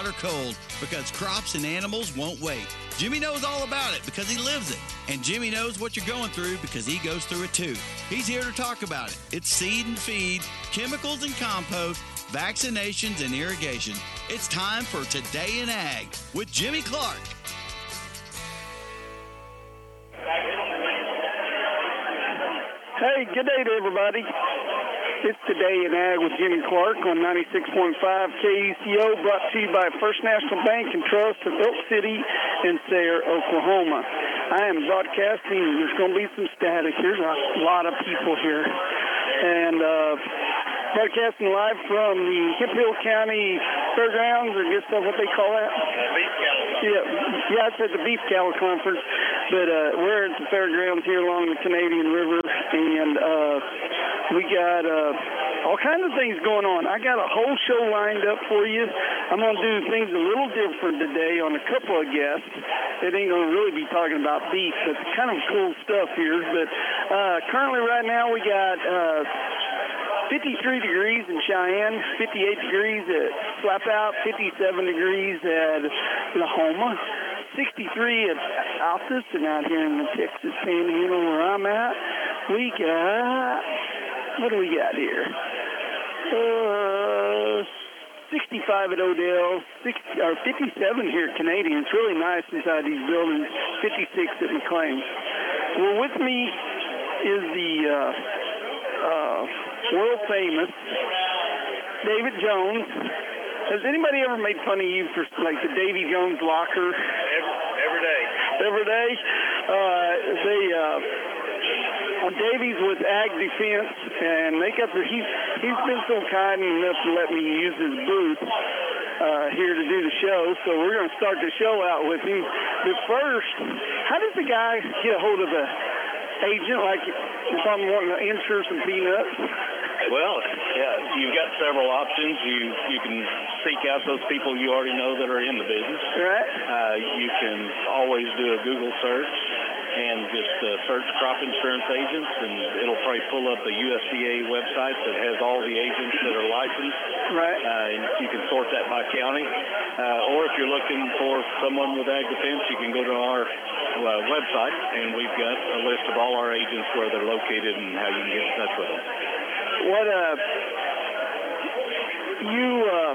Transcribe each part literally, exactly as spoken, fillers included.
or cold, because crops and animals won't wait. Jimmy knows all about it because he lives it. And Jimmy knows what you're going through because he goes through it too. He's here to talk about it. It's seed and feed, chemicals and compost, vaccinations and irrigation. It's time for Today in Ag with Jimmy Clark. Hey, good day to everybody. It's Today in Ag with Jimmy Clark on ninety-six point five K E C O, brought to you by First National Bank and Trust of Elk City and Sayre, Oklahoma. I am broadcasting. There's going to be some static. There's a lot of people here. And uh, broadcasting live from the Hemphill County Fairgrounds, or I guess that's what they call that. Uh, beef cattle. Yeah, yeah, it's at the Beef Cattle Conference, but uh, we're at the fairgrounds here along the Canadian River, and uh, we got uh, all kinds of things going on. I got a whole show lined up for you. I'm going to do things a little different today on a couple of guests. It ain't going to really be talking about beef, but it's kind of cool stuff here. But uh, currently right now we got Uh, fifty-three degrees in Cheyenne, fifty-eight degrees at Slapout, fifty-seven degrees at Lahoma, sixty-three at Altus, and out here in the Texas Panhandle where I'm at, we got, what do we got here? Uh, sixty-five at Odell, sixty, or fifty-seven here at Canadian. It's really nice inside these buildings, fifty-six at McLean. Well, with me is the uh, uh, world famous David Jones. Has anybody ever made fun of you for like the Davy Jones locker? Every, every day. Every day. Uh, they uh, on Davies with Ag Defense, and they got the he he's been so kind enough to let me use his booth uh, here to do the show. So we're going to start the show out with him. But first, how does the guy get a hold of a agent, like if I'm wanting to insure some peanuts? Well, yeah, you've got several options. You you can seek out those people you already know that are in the business. Right. Uh, you can always do a Google search and just uh, search crop insurance agents, and it'll probably pull up the U S D A website that has all the agents that are licensed. Right. Uh, and you can sort that by county. Uh, or if you're looking for someone with Ag Defense, you can go to our uh, website, and we've got a list of all our agents, where they're located, and how you can get in touch with them. What, uh, you, uh,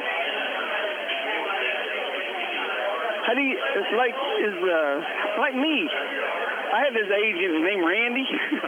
how do you, it's like, is, uh, like me, I had this agent named Randy.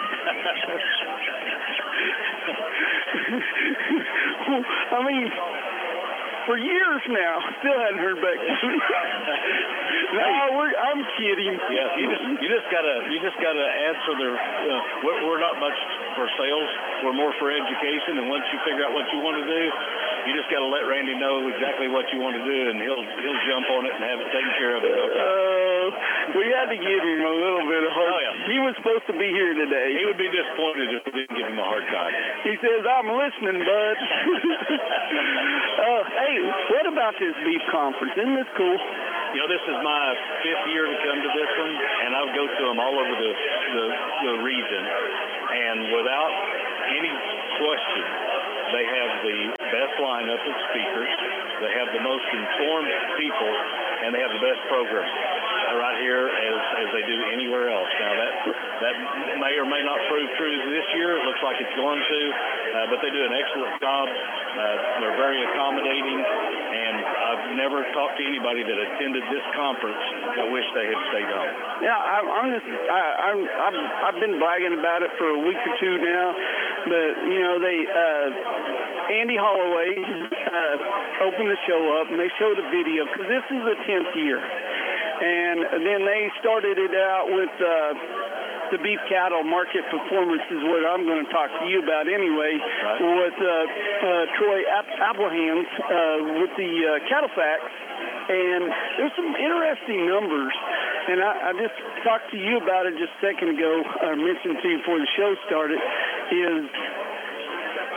I mean, for years now, still hadn't heard back. No, we're, I'm kidding. Yeah, you just you just gotta you just gotta answer their. Uh, we're, we're not much for sales. We're more for education. And once you figure out what you want to do, you just gotta let Randy know exactly what you want to do, and he'll he'll jump on it and have it taken care of. Uh, we had to give him a little bit of hope. Oh, yeah. He was supposed to be here today. He would be disappointed if we didn't give him a hard time. He says, "I'm listening, bud." uh, hey, what about this beef conference? Isn't this cool? You know, this is my fifth year to come to this one, and I would go to them all over the, the, the region. And without any question, they have the best lineup of speakers. They have the most informed people, and they have the best program right here as, as they do anywhere else. Now, that that may or may not prove true this year. It looks like it's going to, uh, but they do an excellent job. Uh, they're very accommodating, and I've never talked to anybody that attended this conference that wished they had stayed home. Yeah, I, I'm just, I, I'm, I'm, I've been bragging about it for a week or two now, but, you know, they, uh, Andy Holloway uh, opened the show up, and they showed a video, because this is the tenth year. And then they started it out with uh, the beef cattle market performance, is what I'm going to talk to you about anyway, right. with uh, uh, Troy App- Applehans uh, with the uh, Cattle Facts. And there's some interesting numbers. And I, I just talked to you about it just a second ago, I mentioned to you before the show started, is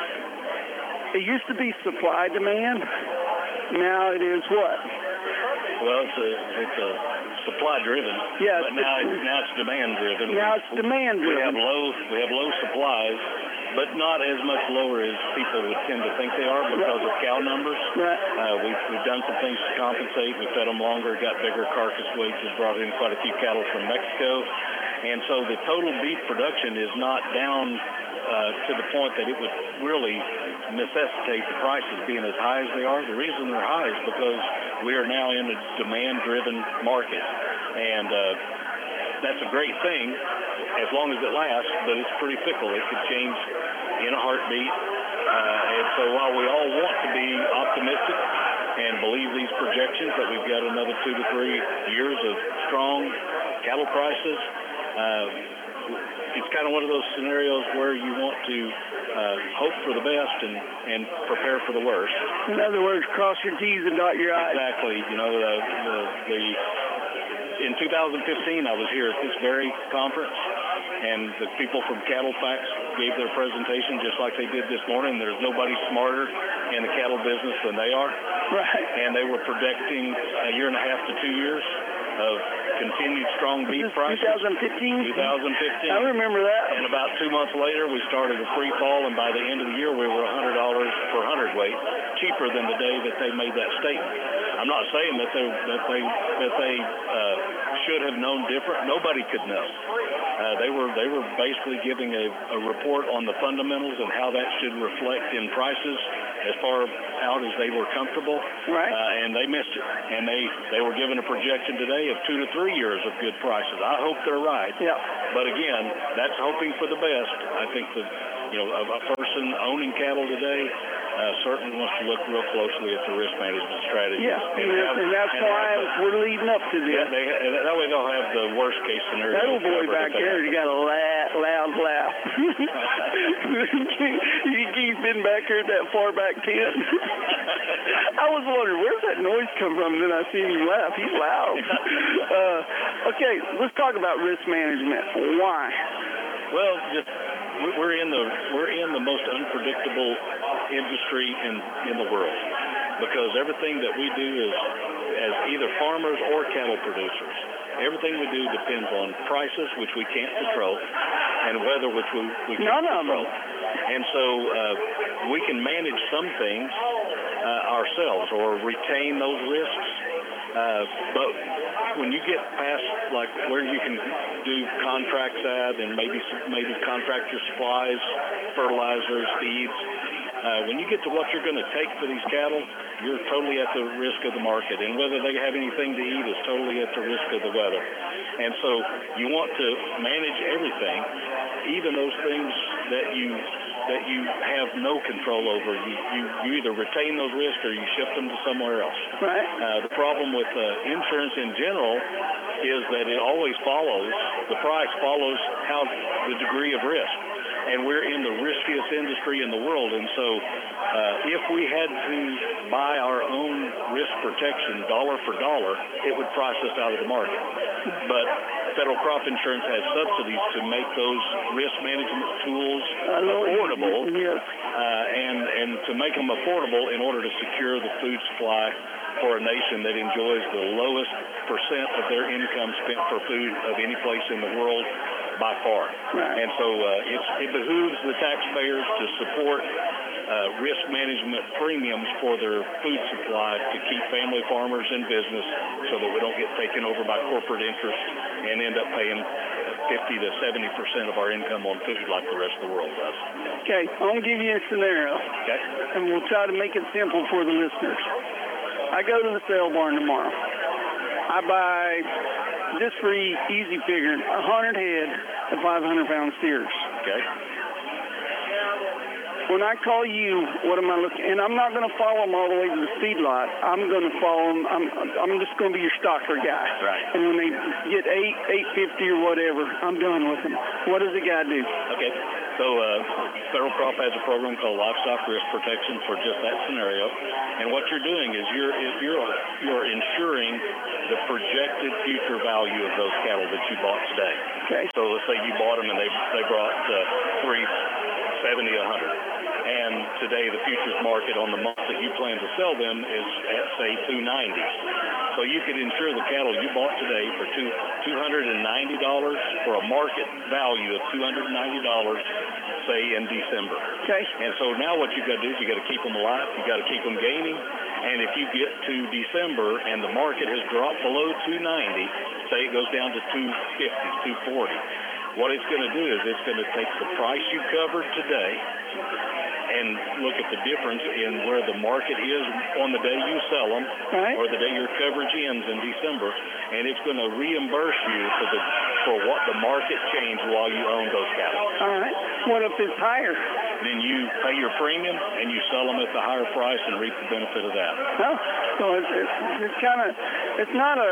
it used to be supply demand. Now it is what? Well, it's a it's a supply driven. Yeah. But now it's, now it's demand driven. Now it's demand driven. We have low we have low supplies, but not as much lower as people would tend to think they are because right. of cow numbers. Right. Uh, we've we've done some things to compensate. We fed them longer, got bigger carcass weights, and brought in quite a few cattle from Mexico, and so the total beef production is not down uh, to the point that it would really necessitate the prices being as high as they are. The reason they're high is because we are now in a demand-driven market, and uh, that's a great thing as long as it lasts, but it's pretty fickle. It could change in a heartbeat, uh, and so while we all want to be optimistic and believe these projections that we've got another two to three years of strong cattle prices, uh, it's kind of one of those scenarios where you want to uh, hope for the best and, and prepare for the worst. In other words, cross your T's and dot your I's. Exactly. You know, the, the, the in two thousand fifteen, I was here at this very conference, and the people from CattleFax gave their presentation just like they did this morning. There's nobody smarter in the cattle business than they are. Right. And they were projecting a year and a half to two years of continued strong beef prices. twenty fifteen? twenty fifteen. I remember that. And about two months later, we started a free fall, and by the end of the year, we were one hundred dollars per hundredweight, cheaper than the day that they made that statement. I'm not saying that they that they that they uh, should have known different. Nobody could know. Uh, they were they were basically giving a, a report on the fundamentals and how that should reflect in prices as far out as they were comfortable. Right. Uh, and they missed it. And they, they were given a projection today of two to three years of good prices. I hope they're right. Yeah. But again, that's hoping for the best. I think that, you know, a, a person owning cattle today uh, certainly wants to look real closely at the risk management strategy. Yeah, and, and, have, and that's and why have, we're leading up to this. Yeah, they, that way they'll have the worst case scenario. That old boy back there, he got a la- loud laugh. He's been back here that far back tent. I was wondering, where's that noise come from? And then I see him laugh. He's loud. Uh, okay, let's talk about risk management. Why? Well, just we're in the we're in the most unpredictable industry in in the world, because everything that we do is as either farmers or cattle producers. Everything we do depends on prices, which we can't control, and weather, which we, we can't None control. Of them. And so uh, we can manage some things uh, ourselves or retain those risks. Uh, but when you get past like where you can do contracts at and maybe maybe contract your supplies, fertilizers, feeds, uh, when you get to what you're going to take for these cattle, you're totally at the risk of the market. And whether they have anything to eat is totally at the risk of the weather. And so you want to manage everything, even those things that you that you have no control over. You, you, you either retain those risks or you shift them to somewhere else. Right. Uh, the problem with uh, insurance in general is that it always follows, the price follows how the degree of risk. And we're in the riskiest industry in the world. And so uh, if we had to buy our own risk protection dollar for dollar, it would price us out of the market. But federal crop insurance has subsidies to make those risk management tools affordable, yes. uh, and, and to make them affordable in order to secure the food supply for a nation that enjoys the lowest percent of their income spent for food of any place in the world by far. Right. And so uh, it's, it behooves the taxpayers to support uh, risk management premiums for their food supply to keep family farmers in business so that we don't get taken over by corporate interests and end up paying fifty to seventy percent of our income on food like the rest of the world does. Okay, I'm going to give you a scenario. Okay. And we'll try to make it simple for the listeners. I go to the sale barn tomorrow. I buy, just for easy figuring, one hundred head of five hundred pound steers. Okay. When I call you, what am I looking? And I'm not going to follow them all the way to the feedlot. I'm going to follow them. I'm, I'm just going to be your stocker guy. Right. And when they get eight, eight fifty or whatever, I'm done with them. What does the guy do? Okay. So uh, Federal Crop has a program called Livestock Risk Protection for just that scenario. And what you're doing is you're you're you're ensuring the projected future value of those cattle that you bought today. Okay. So let's say you bought them and they they brought uh, three seventy, a hundred. and today the futures market on the month that you plan to sell them is at, say, two ninety. So you could insure the cattle you bought today for two two hundred ninety dollars for a market value of two hundred ninety dollars, say, in December. Okay. And so now what you got to do is you got to keep them alive. You got to keep them gaining. And if you get to December and the market has dropped below two ninety, say it goes down to two fifty, two forty, what it's going to do is it's going to take the price you covered today and look at the difference in where the market is on the day you sell them, right, or the day your coverage ends in December, and it's going to reimburse you for the for what the market changed while you own those cattle. All right. What if it's higher? Then you pay your premium and you sell them at the higher price and reap the benefit of that. Oh, so it's it's, it's kind of it's not a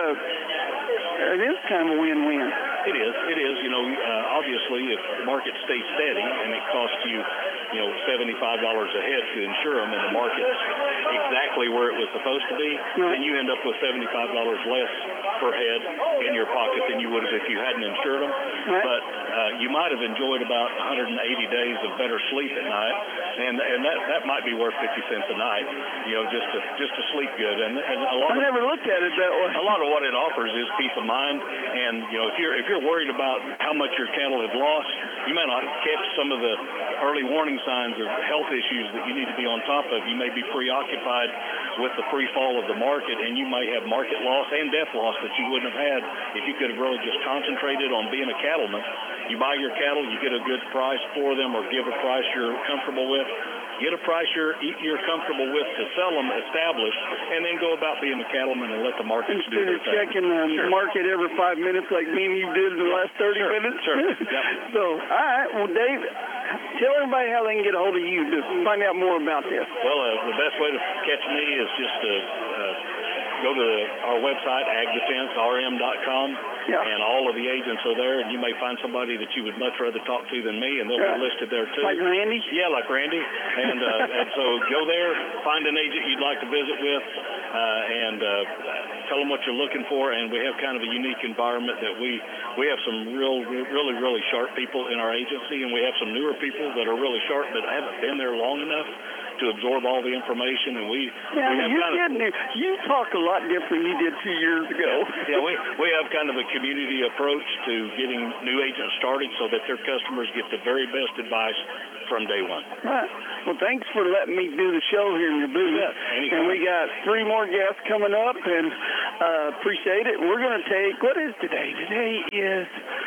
it is kind of a win-win. It is. It is. You know, uh, obviously, if the market stays steady and it costs you, you know, seventy-five dollars a head to insure them, and the market's exactly where it was supposed to be, right, then you end up with seventy-five dollars less per head in your pocket than you would have if you hadn't insured them. Right. But uh, you might have enjoyed about one hundred eighty days of better sleep at night, and and that, that might be worth fifty cents a night, you know, just to just to sleep good. And, and a lot I of, never looked at it that way. A lot of what it offers is peace of mind, and you know, if you're if you're worried about how much your cattle have lost, you may not catch some of the early warning signs of health issues that you need to be on top of. You may be preoccupied with the free fall of the market, and you may have market loss and death loss that you wouldn't have had if you could have really just concentrated on being a cattleman. You buy your cattle, you get a good price for them, or give a price you're comfortable with. Get a price you're, you're comfortable with to sell them established, and then go about being a cattleman and let the markets do Instead their of thing. checking the Sure. market every five minutes like me and you did in the last thirty Sure. minutes. Sure. Yep. So, all right. Well, Dave, tell everybody how they can get a hold of you to find out more about this. Well, uh, the best way to catch me is just to uh, go to our website, ag defense r m dot com, yeah, and all of the agents are there, and you may find somebody that you would much rather talk to than me, and they'll yeah. be listed there too. Like Randy? Yeah, like Randy. And, uh, and so go there, find an agent you'd like to visit with, uh, and uh, tell them what you're looking for. And we have kind of a unique environment that we we have some real, really, really sharp people in our agency, and we have some newer people that are really sharp but haven't been there long enough to absorb all the information. And we, yeah, we have you kind of, did. You talk a lot different than you did two years ago. Yeah, we, we have kind of a community approach to getting new agents started so that their customers get the very best advice from day one. Right. Well, thanks for letting me do the show here in your booth. Yeah, And anytime. we got three more guests coming up, and uh, appreciate it. We're going to take, what is today? Today is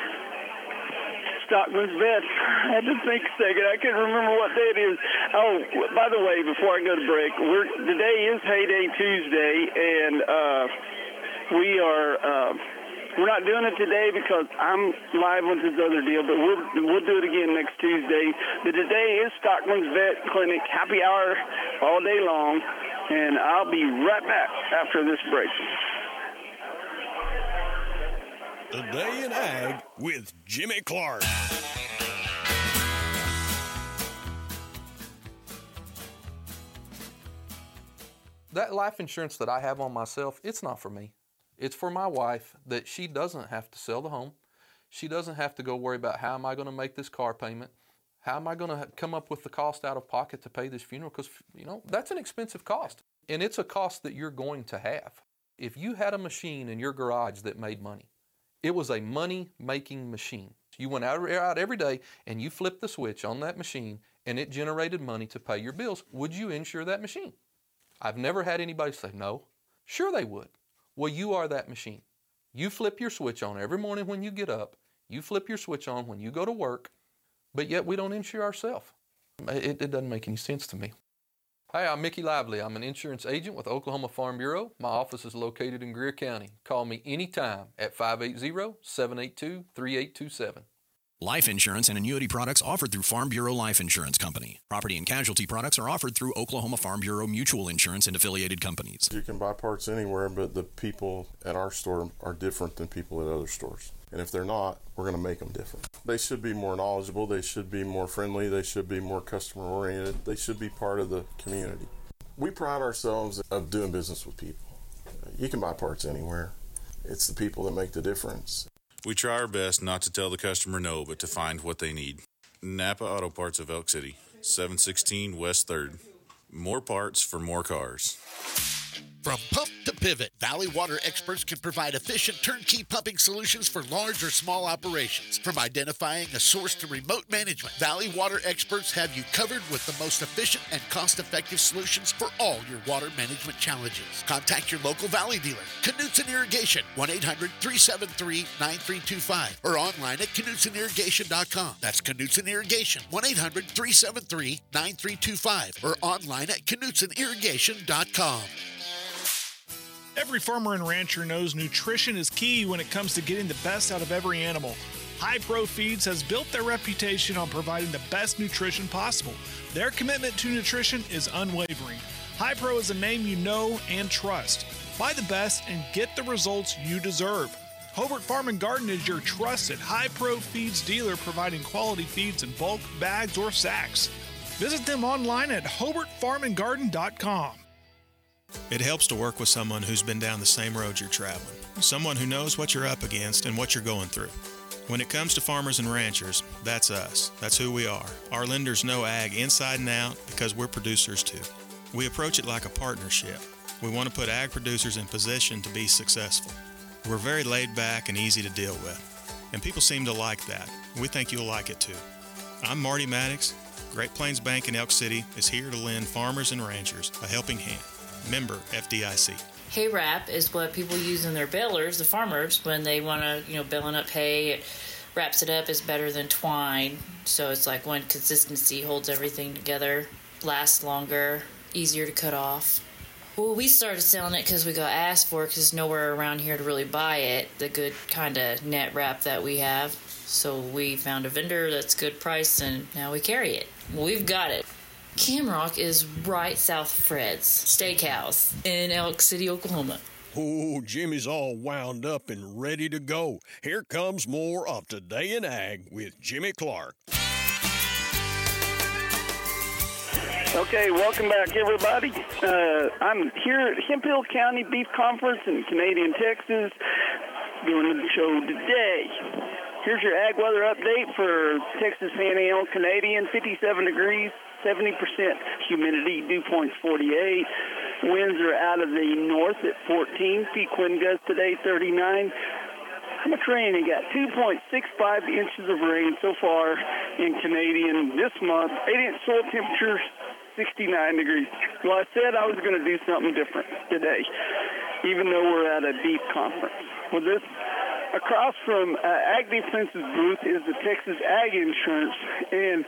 Stockman's Vet. I had to think a second. I couldn't remember what day it is. Oh, by the way, before I go to break, we're, today is Heyday Tuesday, and uh, we are... Uh, We're not doing it today because I'm live with this other deal, but we'll we'll do it again next Tuesday. But today is Stockman's Vet Clinic, happy hour all day long, and I'll be right back after this break. A Day in Ag with Jimmy Clark. That life insurance that I have on myself, it's not for me. It's for my wife, that she doesn't have to sell the home. She doesn't have to go worry about how am I going to make this car payment? How am I going to come up with the cost out of pocket to pay this funeral? Because, you know, that's an expensive cost. And it's a cost that you're going to have. If you had a machine in your garage that made money, it was a money-making machine. You went out, out every day and you flipped the switch on that machine and it generated money to pay your bills. Would you insure that machine? I've never had anybody say no. Sure they would. Well, you are that machine. You flip your switch on every morning when you get up. You flip your switch on when you go to work, but yet we don't insure ourselves. It, it doesn't make any sense to me. Hi, I'm Mickey Lively. I'm an insurance agent with Oklahoma Farm Bureau. My office is located in Greer County. Call me anytime at five eight zero, seven eight two, three eight two seven. Life insurance and annuity products offered through Farm Bureau Life Insurance Company. Property and casualty products are offered through Oklahoma Farm Bureau Mutual Insurance and affiliated companies. You can buy parts anywhere, but the people at our store are different than people at other stores. And if they're not, we're going to make them different. They should be more knowledgeable. They should be more friendly. They should be more customer-oriented. They should be part of the community. We pride ourselves of doing business with people. You can buy parts anywhere. It's the people that make the difference. We try our best not to tell the customer no, but to find what they need. Napa Auto Parts of Elk City. seven sixteen West third. More parts for more cars. From pump to pivot, Valley Water experts can provide efficient turnkey pumping solutions for large or small operations. From identifying a source to remote management, Valley Water experts have you covered with the most efficient and cost-effective solutions for all your water management challenges. Contact your local Valley dealer, Knutson Irrigation, one eight hundred, three seven three, nine three two five, or online at knutson irrigation dot com. That's Knutson Irrigation, one eight hundred, three seven three, nine three two five, or online at knutson irrigation dot com. Every farmer and rancher knows nutrition is key when it comes to getting the best out of every animal. High Pro Feeds has built their reputation on providing the best nutrition possible. Their commitment to nutrition is unwavering. High Pro is a name you know and trust. Buy the best and get the results you deserve. Hobart Farm and Garden is your trusted High Pro Feeds dealer, providing quality feeds in bulk, bags, or sacks. Visit them online at hobart farm and garden dot com. It helps to work with someone who's been down the same road you're traveling, someone who knows what you're up against and what you're going through. When it comes to farmers and ranchers, that's us. That's who we are. Our lenders know ag inside and out because we're producers too. We approach it like a partnership. We want to put ag producers in position to be successful. We're very laid back and easy to deal with, and people seem to like that. We think you'll like it too. I'm Marty Maddox. Great Plains Bank in Elk City is here to lend farmers and ranchers a helping hand. Member F D I C. Hay wrap is what people use in their balers, the farmers, when they want to, you know, baling up hay. It wraps it up. Is better than twine. So it's like one consistency, holds everything together, lasts longer, easier to cut off. Well, we started selling it because we got asked for it because there's nowhere around here to really buy it, the good kind of net wrap that we have. So we found a vendor that's good price, and now we carry it. We've got it. Camrock is right south of Fred's Steakhouse in Elk City, Oklahoma. Oh, Jimmy's all wound up and ready to go. Here comes more of Today in Ag with Jimmy Clark. Okay, welcome back, everybody. Uh, I'm here at Hemphill County Beef Conference in Canadian, Texas, doing the show today. Here's your ag weather update for Texas Panhandle Canadian, fifty-seven degrees. seventy percent humidity, dew point's forty-eight. Winds are out of the north at fourteen. Peak wind gusts today, thirty-nine. How much rain? You got two point six five inches of rain so far in Canadian this month. eight inch soil temperature, sixty-nine degrees. Well, I said I was going to do something different today, even though we're at a beef conference. Well, this across from uh, Ag Defense's booth is the Texas Ag Insurance, and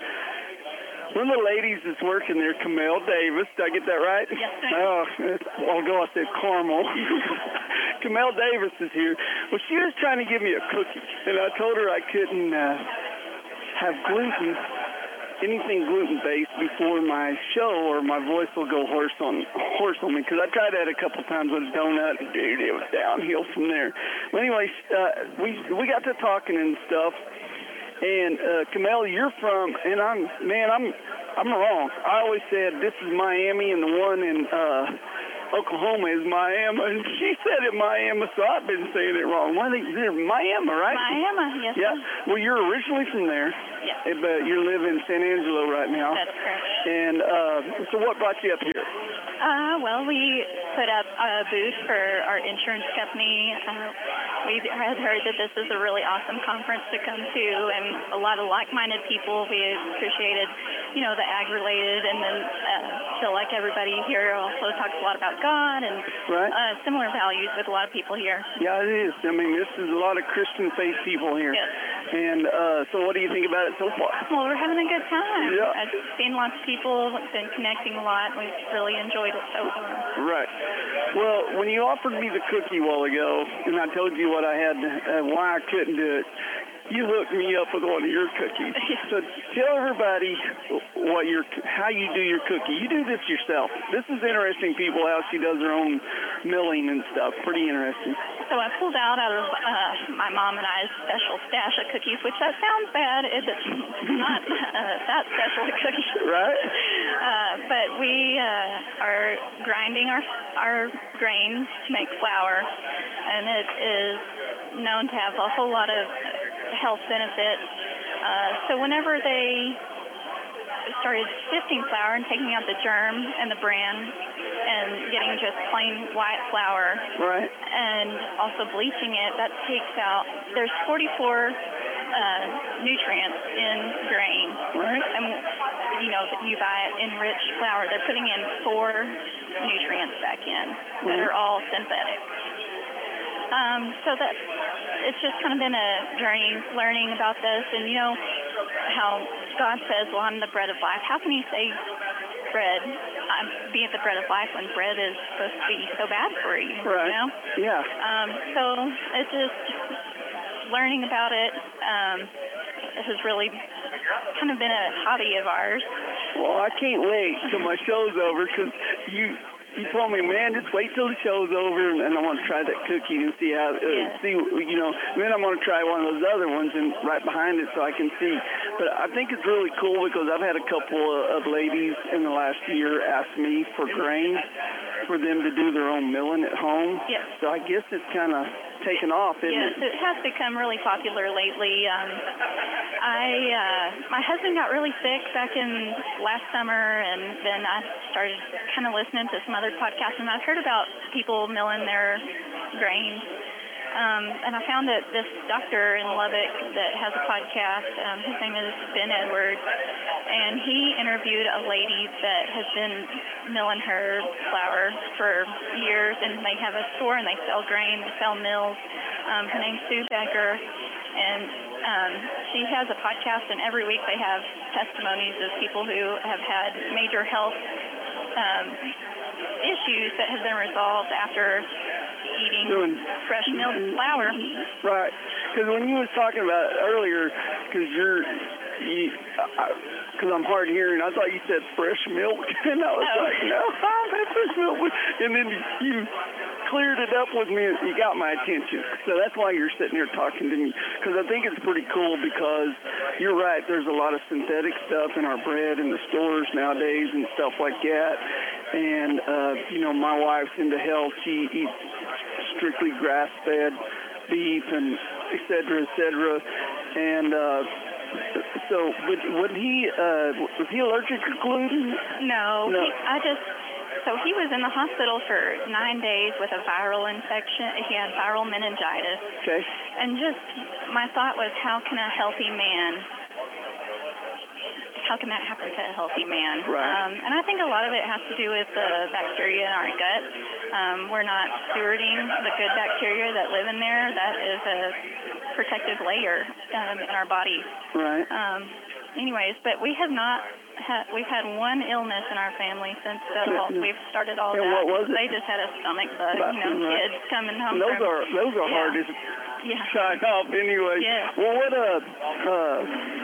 one of the ladies that's working there, Camille Davis, did I get that right? Yes, sir. Oh, I'll go, I said Carmel. Camille Davis is here. Well, she was trying to give me a cookie, and I told her I couldn't uh, have gluten, anything gluten-based before my show, or my voice will go hoarse on hoarse on me, because I tried that a couple times with a donut, and dude, it was downhill from there. Well, anyway, uh, we, we got to talking and stuff. And uh, Camille, you're from, and I'm, man, I'm, I'm wrong. I always said this is Miami, and the one in uh, Oklahoma is Miami. And she said it Miami, so I've been saying it wrong. What are they, they're Miami, right? Miami, yes. Yeah. Sir. Well, you're originally from there. Yeah. But you live in San Angelo right now. That's correct. And uh, so, what brought you up here? Uh, well, we put up a booth for our insurance company. Uh, we had heard that this is a really awesome conference to come to, and a lot of like-minded people. We appreciated, you know, the ag-related, and then uh, feel like everybody here also talks a lot about God and right. uh, similar values with a lot of people here. Yeah, it is. I mean, this is a lot of Christian faith people here. Yes. And uh, so, what do you think about it so far? Well, we're having a good time. Yeah. I've seen lots of people, been connecting a lot. We've really enjoyed it so far. Right. Well, when you offered me the cookie a while ago, and I told you what I had, uh, why I couldn't do it, you hooked me up with one of your cookies. So tell everybody what your how you do your cookie. You do this yourself. This is interesting, people, how she does her own milling and stuff. Pretty interesting. So I pulled out out of uh, my mom and I's special stash of cookies, which that sounds bad. It's not uh, that special a cookie. Right. Uh, but we uh, are grinding our our grains to make flour, and it is known to have a whole lot of health benefits. Uh, so whenever they started sifting flour and taking out the germ and the bran and getting just plain white flour. Right. And also bleaching it. That takes out, there's forty-four uh, nutrients in grain. Right. And, you know, you buy enriched flour. They're putting in four nutrients back in that Mhm. are all synthetic. Um, so that it's just kind of been a journey learning about this, and you know how God says, well, I'm the bread of life. How can you say bread, I'm be the bread of life when bread is supposed to be so bad for you? Right. You know? Yeah. Um, so it's just learning about it. Um, it has really kind of been a hobby of ours. Well, I can't wait till my show's over because you you told me, man, just wait till the show's over, and, and I want to try that cookie and see how, uh, Yeah. see, you know, and then I'm going to try one of those other ones and right behind it so I can see. But I think it's really cool because I've had a couple of, of ladies in the last year ask me for grain for them to do their own milling at home. Yes. So I guess it's kind of taken off, isn't Yes, it? it has become really popular lately. Um, I uh, my husband got really sick back in last summer, and then I started kind of listening to some other podcasts, and I've heard about people milling their grain. Um, and I found that this doctor in Lubbock that has a podcast, um, his name is Ben Edwards, and he interviewed a lady that has been milling her flour for years, and they have a store and they sell grain, they sell mills. Um, her name's Sue Becker, and um, she has a podcast, and every week they have testimonies of people who have had major health um, issues that have been resolved after eating Doing, fresh milled flour. Right. Because when you was talking about it earlier, because you're, you, because I'm hard hearing, I thought you said fresh milk, and I was Oh. like, no, I've had fresh milk. And then you cleared it up with me, and you got my attention. So that's why you're sitting here talking to me, because I think it's pretty cool because you're right, there's a lot of synthetic stuff in our bread in the stores nowadays and stuff like that. And, uh, you know, my wife's into health. She eats strictly grass-fed beef and et cetera, et cetera. And uh, so would, would he, uh, was he allergic to gluten? No, No. He, I just, so he was in the hospital for nine days with a viral infection. He had viral meningitis. Okay. And just, my thought was, how can a healthy man, how can that happen to a healthy man? Right. Um, and I think a lot of it has to do with the bacteria in our gut. Um, we're not stewarding the good bacteria that live in there. That is a protective layer um, in our body. Right. Um, anyways, but we have not had, we've had one illness in our family since the whole, we've started all And that. what was it? They just had a stomach bug, About- you know, right. kids coming home Those from... are those are yeah. hard to Yeah. shine off anyway. Yeah. Well, what uh, uh,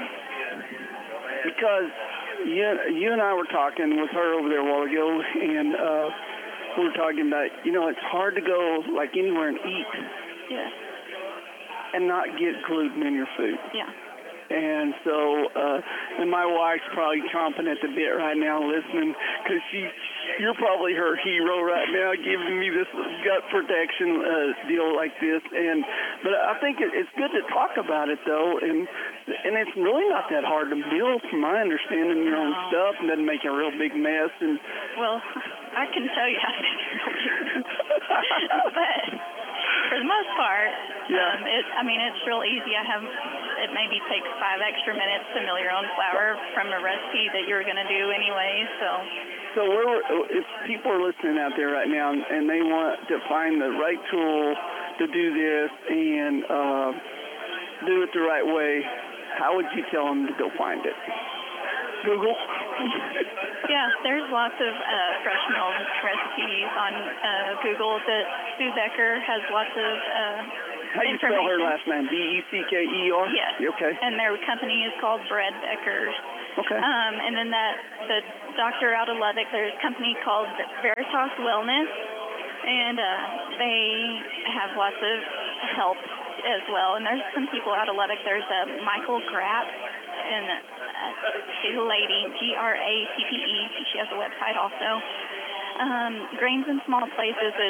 because you you and I were talking with her over there a while ago, and uh, we were talking about, you know, it's hard to go like anywhere and eat Yeah. and not get gluten in your food. Yeah. And so, uh, and my wife's probably chomping at the bit right now listening, because she, you're probably her hero right now, giving me this gut protection uh, deal like this. And but I think it, it's good to talk about it though, and and it's really not that hard to meal, from my understanding, your own No. stuff, and doesn't make a real big mess. And Well, I can tell you how to make it real but for the most part, Yeah. um, it, I mean, it's real easy. I have, it maybe takes five extra minutes to mill your own flour from a recipe that you're going to do anyway, so. So where, if people are listening out there right now and they want to find the right tool to do this and uh, do it the right way, how would you tell them to go find it? Google? Yeah, there's lots of uh, fresh milled recipes on uh, Google. That Sue Becker has lots of uh, How do you spell her information. last name? B E C K E R? Yes. Okay. And their company is called Bread Beckers. Okay. Um, and then that the doctor out of Lubbock, there's a company called Veritas Wellness, and uh, they have lots of help as well. And there's some people out of Lubbock. There's uh, Michael Grapp, and uh, she's a lady, G R A P P E. She has a website also. Um, Grains in Small Places is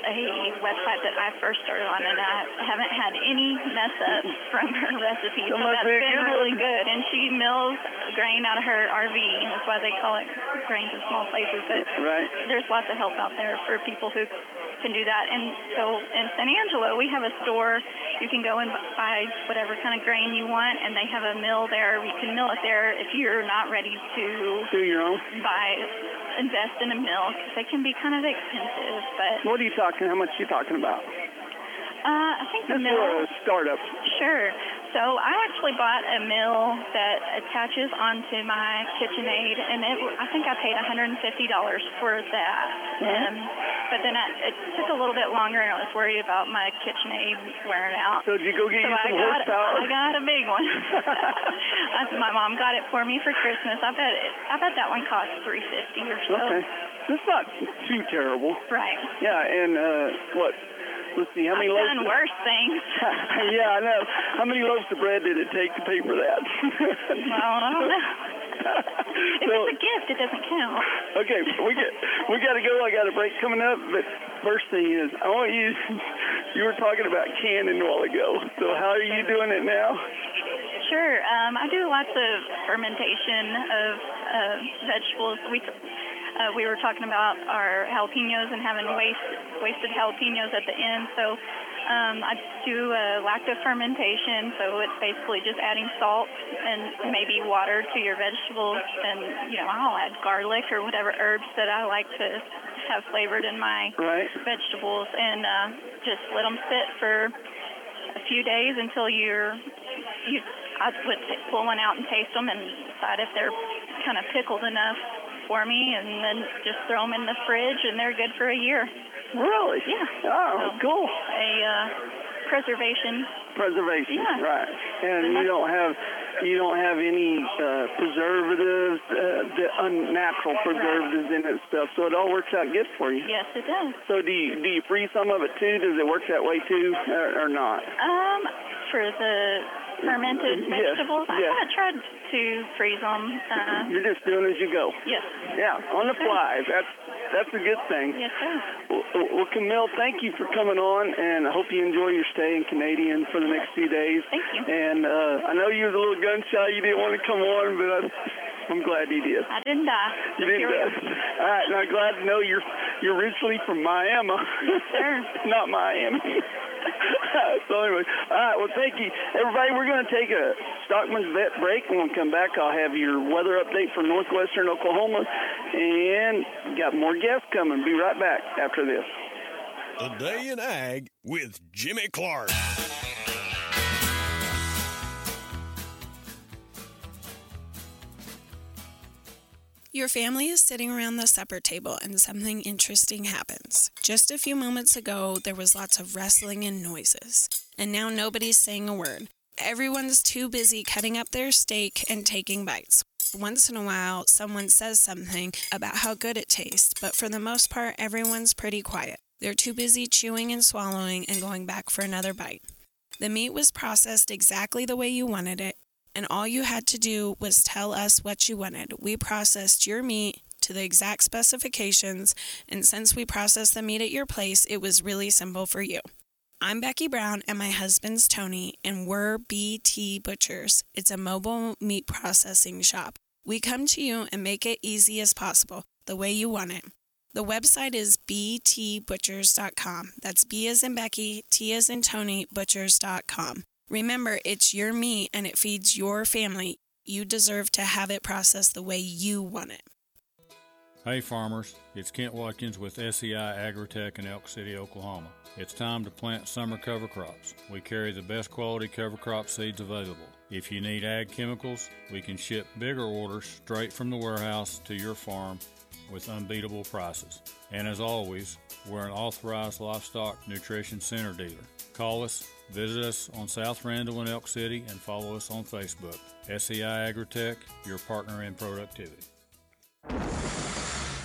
a website that I first started on, and I haven't had any mess ups from her recipe. So, so that's been good really good. And she mills grain out of her R V. That's why they call it Grains in Small Places. But right. there's lots of help out there for people who can do that. And so in San Angelo, we have a store. You can go and buy whatever kind of grain you want, and they have a mill there. You can mill it there if you're not ready to do your own. Buy, invest in a mill, because they can be kind of expensive. But what are you talking? How much are you talking about? Uh, I think the this mill. This is a startup. Sure. So I actually bought a mill that attaches onto my KitchenAid, and it, I think I paid one hundred fifty dollars for that. Mm-hmm. Um, but then I, it took a little bit longer, and I was worried about my KitchenAid wearing out. So did you go get so you I some got, horsepower? I got a big one. I, my mom got it for me for Christmas. I bet it, I bet that one cost three hundred fifty dollars or so. Okay. That's not too terrible. Right. Yeah, and uh, what? Let's see, how many I've loaves? done worse things. Yeah, I know. How many loaves of bread did it take to pay for that? Well, I don't know. If so, it's a gift, it doesn't count. Okay, we get we got to go. I got a break coming up. But first thing is, I want you. You were talking about canning a while ago. So how are you doing it now? Sure. Um, I do lots of fermentation of uh, vegetables. We. Uh, we were talking about our jalapenos and having waste, wasted jalapenos at the end. So um, I do uh, lacto fermentation. So it's basically just adding salt and maybe water to your vegetables. And, you know, I'll add garlic or whatever herbs that I like to have flavored in my right. vegetables. And uh, just let them sit for a few days until you're, you, I would pull one out and taste them and decide if they're kind of pickled enough for me, and then just throw them in the fridge, and they're good for a year. Really? Yeah. Oh, so, cool. A uh, preservation. Preservation. Yeah. Right. And you don't have you don't have any uh, preservatives, uh, the unnatural preservatives right. in it and stuff. So it all works out good for you. Yes, it does. So do you do you freeze some of it too? Does it work that way too, or, or not? Um, for the fermented vegetables, yes. I haven't tried to freeze them. Uh, You're just doing as you go. Yes. Yeah, on the fly. That's that's a good thing. Yes, sir. Well, well, Camille, thank you for coming on, and I hope you enjoy your stay in Canadian for the next few days. Thank you. And uh, I know you was a little gun shy. You didn't want to come on, but I, I'm glad you did. I didn't die. You didn't die. All right, and I'm glad to know you're you're originally from Miami. Yes, sir. Not Miami. So anyway, all right, well, thank you. Everybody, we're going to take a Stockman's Vet break, and when we come back, I'll have your weather update from northwestern Oklahoma, and got more guests coming. Be right back after this. A Day in Ag with Jimmy Clark. Your family is sitting around the supper table and something interesting happens. Just a few moments ago, there was lots of wrestling and noises. And now nobody's saying a word. Everyone's too busy cutting up their steak and taking bites. Once in a while, someone says something about how good it tastes, but for the most part, everyone's pretty quiet. They're too busy chewing and swallowing and going back for another bite. The meat was processed exactly the way you wanted it, and all you had to do was tell us what you wanted. We processed your meat to the exact specifications, and since we processed the meat at your place, it was really simple for you. I'm Becky Brown, and my husband's Tony, and we're B T Butchers. It's a mobile meat processing shop. We come to you and make it easy as possible, the way you want it. The website is b t butchers dot com. That's B as in Becky, T as in Tony, butchers dot com. Remember, it's your meat and it feeds your family. You deserve to have it processed the way you want it. Hey farmers, it's Kent Watkins with S E I Agritech in Elk City, Oklahoma. It's time to plant summer cover crops. We carry the best quality cover crop seeds available. If you need ag chemicals, we can ship bigger orders straight from the warehouse to your farm with unbeatable prices. And as always, we're an authorized livestock nutrition center dealer. Call us, visit us on South Randall in Elk City, and follow us on Facebook. S E I Agritech, your partner in productivity.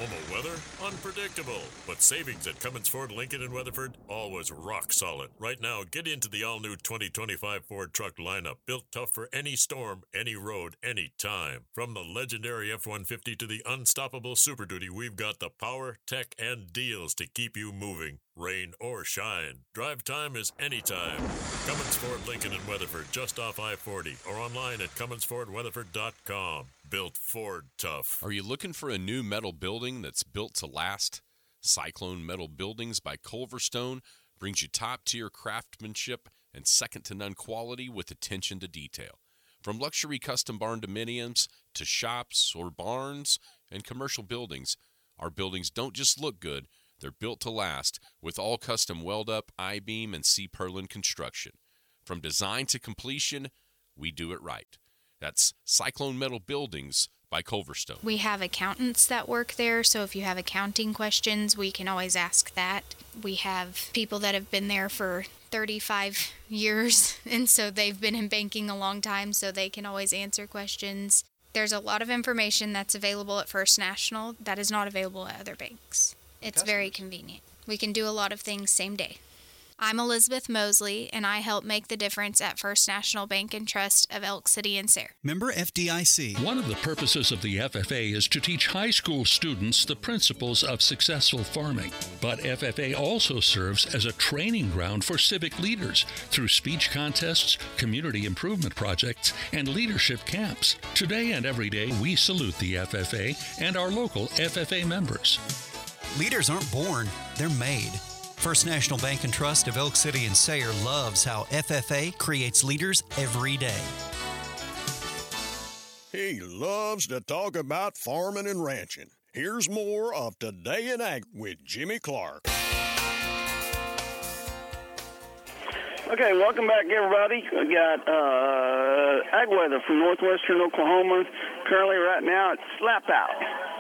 Oklahoma weather? Unpredictable. But savings at Cummins Ford Lincoln in Weatherford, always rock solid. Right now, get into the all-new twenty twenty-five Ford truck lineup, built tough for any storm, any road, any time. From the legendary F one fifty to the unstoppable Super Duty, we've got the power, tech, and deals to keep you moving, rain or shine. Drive time is anytime. Cummins Ford Lincoln in Weatherford, just off I forty, or online at cummins ford weatherford dot com. Built Ford tough. Are you looking for a new metal building that's built to last? Cyclone Metal Buildings by Culverstone brings you top-tier craftsmanship and second-to-none quality with attention to detail. From luxury custom barn dominiums to shops or barns and commercial buildings, our buildings don't just look good, they're built to last with all custom weld-up, I-beam, and C-purlin construction. From design to completion, we do it right. That's Cyclone Metal Buildings by Culverstone. We have accountants that work there, so if you have accounting questions, we can always ask that. We have people that have been there for thirty-five years, and so they've been in banking a long time, so they can always answer questions. There's a lot of information that's available at First National that is not available at other banks. It's very convenient. We can do a lot of things same day. I'm Elizabeth Mosley, and I help make the difference at First National Bank and Trust of Elk City and Sayre. Member F D I C. One of the purposes of the F F A is to teach high school students the principles of successful farming. But F F A also serves as a training ground for civic leaders through speech contests, community improvement projects, and leadership camps. Today and every day, we salute the F F A and our local F F A members. Leaders aren't born, they're made. First National Bank and Trust of Elk City and Sayre loves how F F A creates leaders every day. He loves to talk about farming and ranching. Here's more of Today in Ag with Jimmy Clark. Okay, welcome back, everybody. We got uh, ag weather from northwestern Oklahoma. Currently, right now, it's slap out.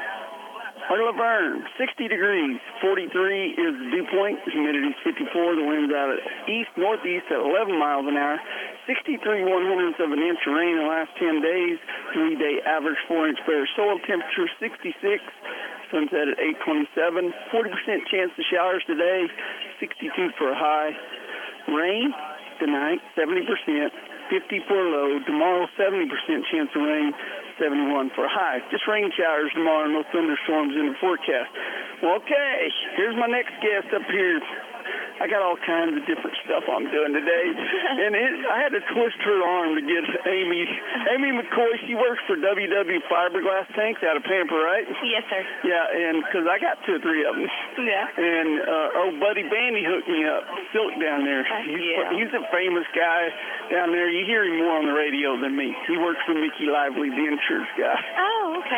Heart of Laverne, sixty degrees, forty-three is the dew point, humidity is fifty-four, the wind's out of east-northeast at eleven miles an hour, sixty-three one-hundredths of an inch of rain in the last ten days, three-day average four-inch bare soil temperature sixty-six, sunset at eight twenty-seven, forty percent chance of showers today, sixty-two for a high, rain tonight, seventy percent, fifty for a low, tomorrow seventy percent chance of rain, seventy-one for a high. Just rain showers tomorrow, no thunderstorms in the forecast. Well, okay, here's my next guest up here. I got all kinds of different stuff I'm doing today, and it, I had to twist her arm to get Amy. Amy McCoy, she works for W W Fiberglass Tanks out of Pamper, right? Yes, sir. Yeah, and because I got two or three of them. Yeah. And uh, old buddy Bandy hooked me up, Silk down there. Uh, He's, yeah. he's a famous guy down there. You hear him more on the radio than me. He works for Mickey Lively, the insurance guy. Oh, okay.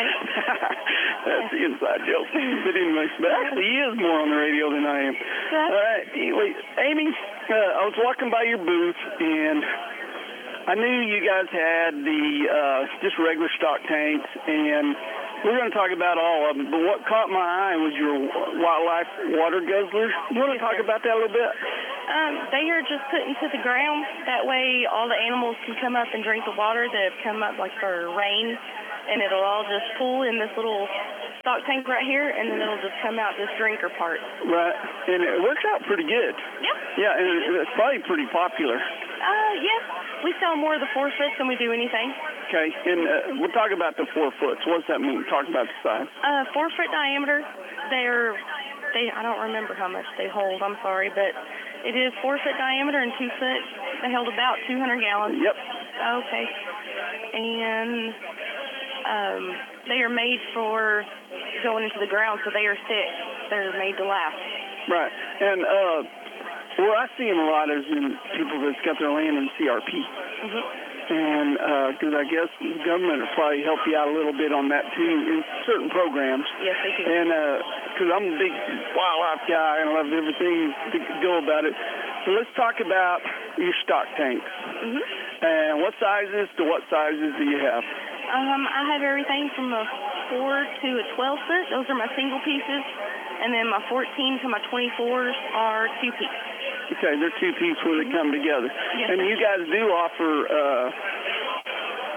That's the inside joke. But anyway, but actually he is more on the radio than I am. Good. All right. Anyway, Amy, uh, I was walking by your booth, and I knew you guys had the uh, just regular stock tanks, and we're going to talk about all of them. But what caught my eye was your wildlife water guzzlers. You want to talk about that a little bit? Um, they are just put into the ground. That way all the animals can come up and drink the water that have come up like for rain, and it'll all just pool in this little stock tank right here, and then it'll just come out this drinker part. Right, and it works out pretty good. Yeah. Yeah, and it's probably pretty popular. Uh, yeah. We sell more of the four foots than we do anything. Okay, and uh, we'll talk about the four foots. What does that mean? Talk about the size. Uh, four foot diameter. They're, they, I don't remember how much they hold, I'm sorry, but it is four foot diameter and two foot. They hold about two hundred gallons. Yep. Okay. And um, they are made for going into the ground, so they are thick. They're made to last. Right. And uh, where I see them a lot is in people that's got their land in C R P. Mm-hmm. And because uh, I guess the government will probably help you out a little bit on that too in certain programs. Yes, they do. And because uh, I'm a big wildlife guy and I love everything to go about it. So let's talk about your stock tanks. Mm-hmm. And what sizes to what sizes do you have? Um, I have everything from a four to a twelve foot. Those are my single pieces. And then my fourteen to my twenty-fours are two piece. Okay, they're two piece where they come together. Yes, and sir. you guys do offer uh,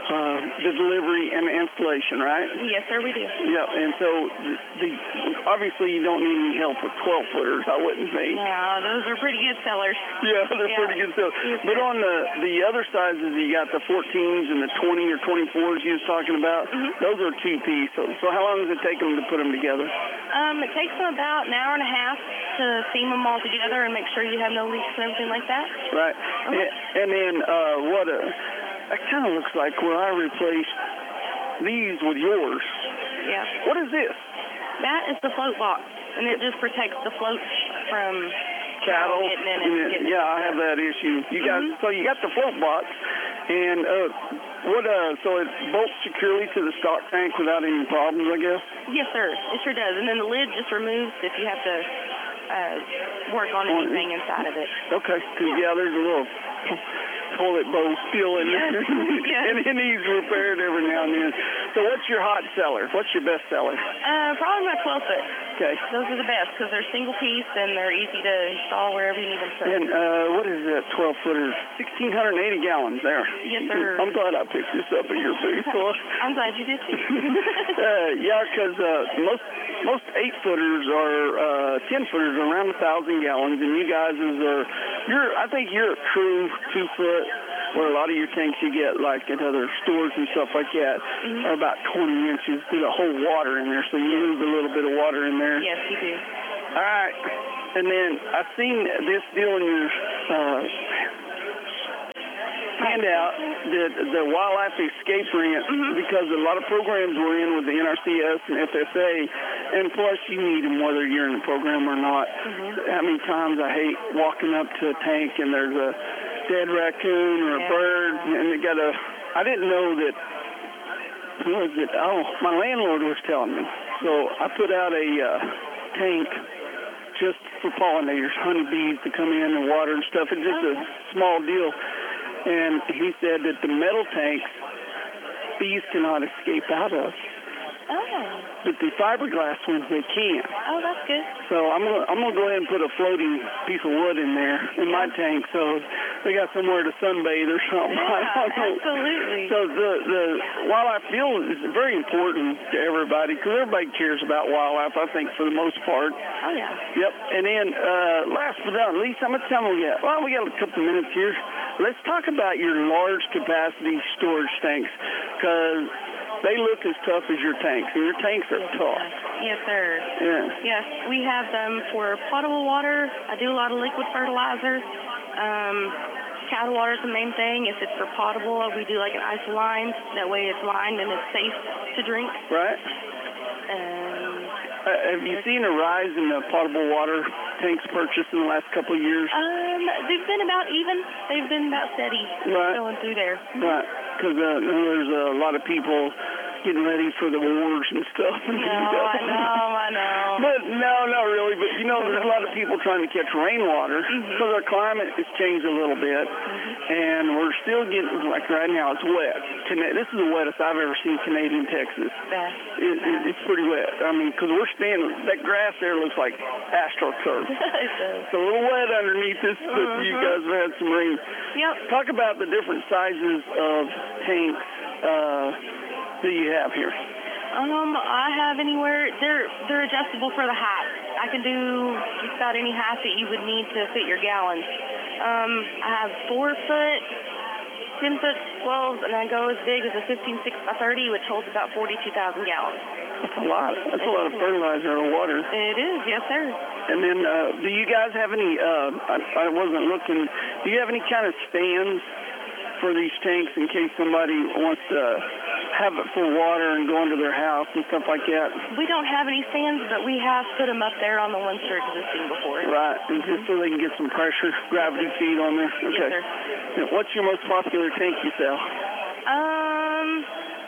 uh, the delivery and the installation, right? Yes, sir, we do. Yeah, and so the, the obviously you don't need any help with twelve footers, I wouldn't think. No, those are pretty good sellers. Yeah, they're Yeah. pretty good sellers. But on the the other sizes, you got the fourteens and the twenty or twenty-fours you was talking about. Mm-hmm. Those are two piece. So, so how long does it take them to put them together? Um, it takes them about an hour and a half to seam them all together and make sure you have no leaks and everything like that. Right. And, and then uh, what a that kind of looks like where I replaced these with yours. Yeah. What is this? That is the float box, and it just protects the floats from Cattle. getting in and Yeah, getting yeah, I have that issue. You got Mhm. so you got the float box, and uh, what uh, so it bolts securely to the stock tank without any problems, I guess. Yes, sir. It sure does. And then the lid just removes if you have to uh, work on anything inside of it. Okay. 'Cause, yeah, there's a little toilet bowl still in there, Yes. Yes. and it needs repaired every now and then. So what's your hot seller? What's your best seller? Uh, probably my twelve foot. Okay. Those are the best because they're single piece and they're easy to install wherever you need them put. And uh, what is that twelve footer? sixteen eighty gallons there. Yes, sir. I'm glad I picked this up at your booth. I'm glad you did too. uh, yeah, because uh, most most eight footers are uh, ten footers are around a thousand gallons, and you guys is are you're I think you're a true two foot. Where a lot of your tanks you get, like at other stores and stuff like that, Mm-hmm. are about twenty inches to the whole water in there, so you lose a little bit of water in there. Yes, you do. All right. And then I've seen this deal in your uh, handout, the, the Wildlife Escape Rent, because a lot of programs we're in with the N R C S and F S A, and plus you need them whether you're in the program or not. How many times I hate walking up to a tank and there's a dead raccoon or a Yeah. bird, and they got a, I didn't know that, who was it? Oh, my landlord was telling me. So I put out a uh, tank just for pollinators, honeybees to come in and water and stuff. It's just a small deal. And he said that the metal tanks, bees cannot escape out of. Oh. But the fiberglass ones, they can. Oh, that's good. So I'm gonna I'm gonna go ahead and put a floating piece of wood in there in my tank, so they got somewhere to sunbathe or something. Yeah, I don't know. absolutely. So the the wildlife deal is very important to everybody because everybody cares about wildlife. I think for the most part. Oh yeah. Yep. And then uh, last but not least, I'm gonna tell them we got well we got a couple minutes here. Let's talk about your large capacity storage tanks because they look as tough as your tanks, and your tanks are tough. Yes, sir. Yeah. Yes, we have them for potable water. I do a lot of liquid fertilizer. Um, cattle water is the main thing. If it's for potable, we do like an isoline. That way it's lined and it's safe to drink. Right. Um, Uh, have you seen a rise in the potable water tanks purchased in the last couple of years? um, they've been about even. They've been about steady Right. going through there. Right, because uh, there's a lot of people getting ready for the wars and stuff. No, I know, I know. But no, not really. But you know, there's a lot of people trying to catch rainwater because our climate has changed a little bit, and we're still getting like right now it's wet. Cana- This is the wettest I've ever seen Canadian Texas. Yeah. It, it, it's pretty wet. I mean, because we're standing, that grass there looks like astroturf. It does. It's a little wet underneath this, but you Mhm. guys have had some rain. Yep. Talk about the different sizes of tanks uh, that you have here. Um, I have anywhere. They're they're adjustable for the height. I can do just about any height that you would need to fit your gallons. Um, I have four foot, ten foot, twelve, and I go as big as a fifteen six by thirty, which holds about forty-two thousand gallons. That's a lot. That's a lot of fertilizer or water. It is, yes, sir. And then, uh, do you guys have any? Uh, I, I wasn't looking. Do you have any kind of stands for these tanks in case somebody wants to have it for water and go into their house and stuff like that? We don't have any stands, but we have put them up there on the ones that are existing before. Right, and just so they can get some pressure, gravity feed on there. Okay. Yes, sir. Now, what's your most popular tank you sell? Um,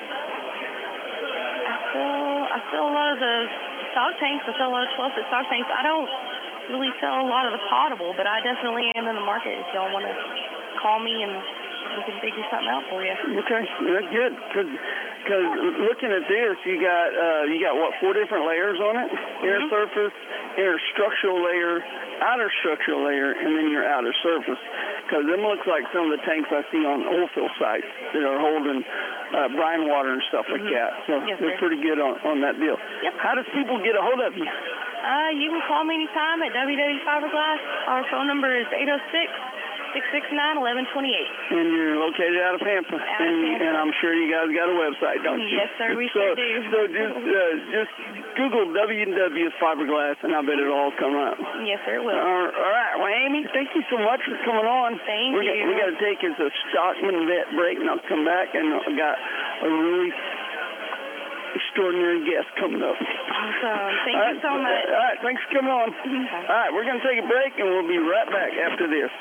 I sell I sell a lot of the stock tanks. I sell a lot of twelve foot stock tanks. I don't really sell a lot of the potable, but I definitely am in the market if y'all want to call me and we can figure something out for you. Okay, that's good. Because looking at this, you got uh, you got what four different layers on it: inner surface, inner structural layer, outer structural layer, and then your outer surface. because them looks like some of the tanks I see on oil field sites that are holding uh, brine water and stuff like Mm-hmm. that. So Yes, they're sir. pretty good on, on that deal. Yep. How does people get a hold of you? Uh, you can call me anytime at W W Fiberglass. Our phone number is eight oh six, six six nine, one one two eight. And you're located out of Pampa. Out of and, Pampa. and I'm sure you guys got a website, don't you? Yes, sir, we so, sure do. So just, uh, just Google W W Fiberglass, and I bet it'll all come up. Yes, sir, it will. All right. Well, Amy, thank you so much for coming on. Thank We're you. Got, we got to take us a Stockman vet break, and I'll come back, and I got a really extraordinary guest coming up. Awesome. Thank All you right. so much. All right. Thanks for coming on. All right. We're going to take a break, and we'll be right back after this.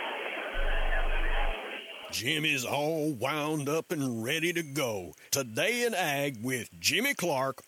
Jimmy's all wound up and ready to go. Today in Ag with Jimmy Clark.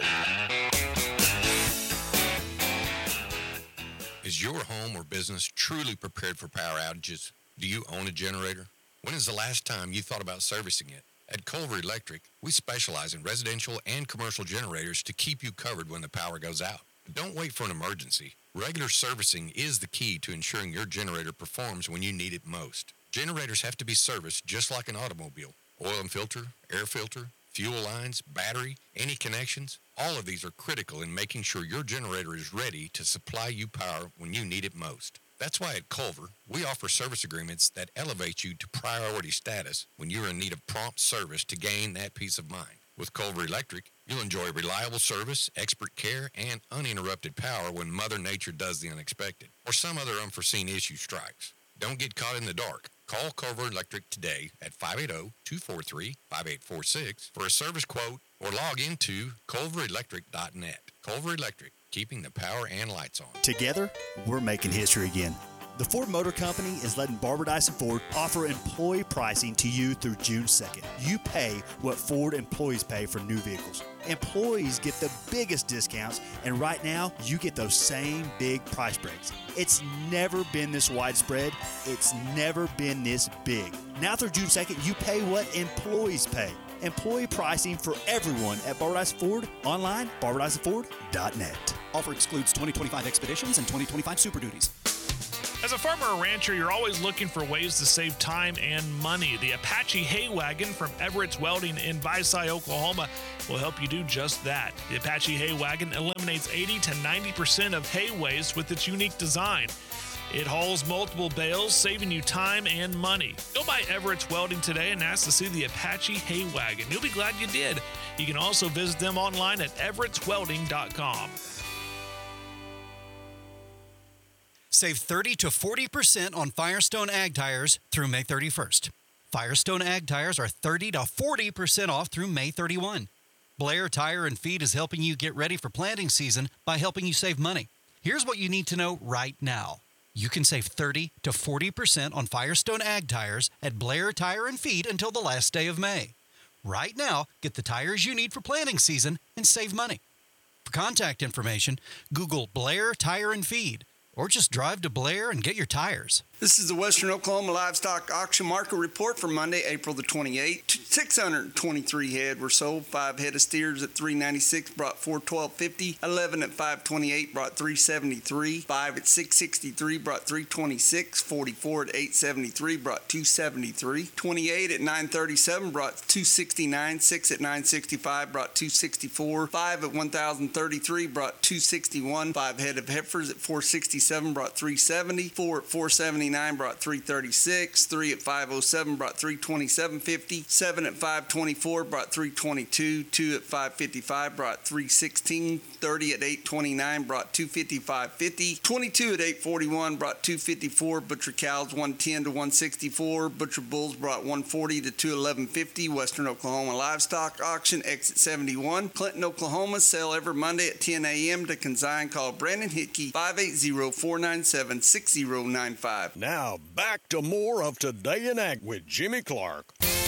Is your home or business truly prepared for power outages? Do you own a generator? When is the last time you thought about servicing it? At Culver Electric, we specialize in residential and commercial generators to keep you covered when the power goes out. But don't wait for an emergency. Regular servicing is the key to ensuring your generator performs when you need it most. Generators have to be serviced just like an automobile. Oil and filter, air filter, fuel lines, battery, any connections, all of these are critical in making sure your generator is ready to supply you power when you need it most. That's why at Culver, we offer service agreements that elevate you to priority status when you're in need of prompt service to gain that peace of mind. With Culver Electric, you'll enjoy reliable service, expert care, and uninterrupted power when Mother Nature does the unexpected or some other unforeseen issue strikes. Don't get caught in the dark. Call Culver Electric today at five eight zero, two four three, five eight four six for a service quote or log into culver electric dot net. Culver Electric, keeping the power and lights on. Together, we're making history again. The Ford Motor Company is letting Barbara Dyson Ford offer employee pricing to you through June second. You pay what Ford employees pay for new vehicles. Employees get the biggest discounts, and right now, you get those same big price breaks. It's never been this widespread. It's never been this big. Now through June second, you pay what employees pay. Employee pricing for everyone at Barbara Dyson Ford. Online, barbara dyson ford dot net. Offer excludes twenty twenty-five Expeditions and twenty twenty-five Super Duties. As a farmer or rancher, you're always looking for ways to save time and money. The Apache Hay Wagon from Everett's Welding in Visay, Oklahoma will help you do just that. The Apache Hay Wagon eliminates eighty to ninety percent of hay waste with its unique design. It hauls multiple bales, saving you time and money. Go by Everett's Welding today and ask to see the Apache Hay Wagon. You'll be glad you did. You can also visit them online at everetts welding dot com. Save thirty to forty percent on Firestone Ag Tires through May thirty-first. Firestone Ag Tires are thirty to forty percent off through May thirty-first. Blair Tire and Feed is helping you get ready for planting season by helping you save money. Here's what you need to know right now. You can save thirty to forty percent on Firestone Ag Tires at Blair Tire and Feed until the last day of May. Right now, get the tires you need for planting season and save money. For contact information, Google Blair Tire and Feed, or just drive to Blair and get your tires. This is the Western Oklahoma Livestock Auction Market Report for Monday, April the twenty-eighth. six hundred twenty-three head were sold. Five head of steers at three ninety-six brought four twelve fifty. Eleven at five twenty-eight brought three seventy-three. Five at six sixty-three brought three twenty-six. Forty-four at eight seventy-three brought two seventy-three. Twenty-eight at nine thirty-seven brought two sixty-nine. Six at nine sixty-five brought two sixty-four. Five at one thousand thirty-three brought two sixty-one. Five head of heifers at four sixty-seven brought three seventy. Four at four seventy-nine brought three thirty-six. Three at five oh seven brought three twenty-seven fifty. Seven at five twenty-four brought three twenty-two. Two at five fifty-five brought three sixteen. Thirty at eight twenty-nine brought two fifty-five fifty. Twenty-two at eight forty-one brought two fifty-four. Butcher cows one ten to one sixty-four. Butcher bulls brought one forty to two eleven fifty. Western Oklahoma Livestock Auction exit seventy-one. Clinton, Oklahoma. Sale every Monday at ten a.m. to consign. Call Brandon Hickey five eight zero, four nine seven, six zero nine five. Now back to more of Today in Ag with Jimmy Clark.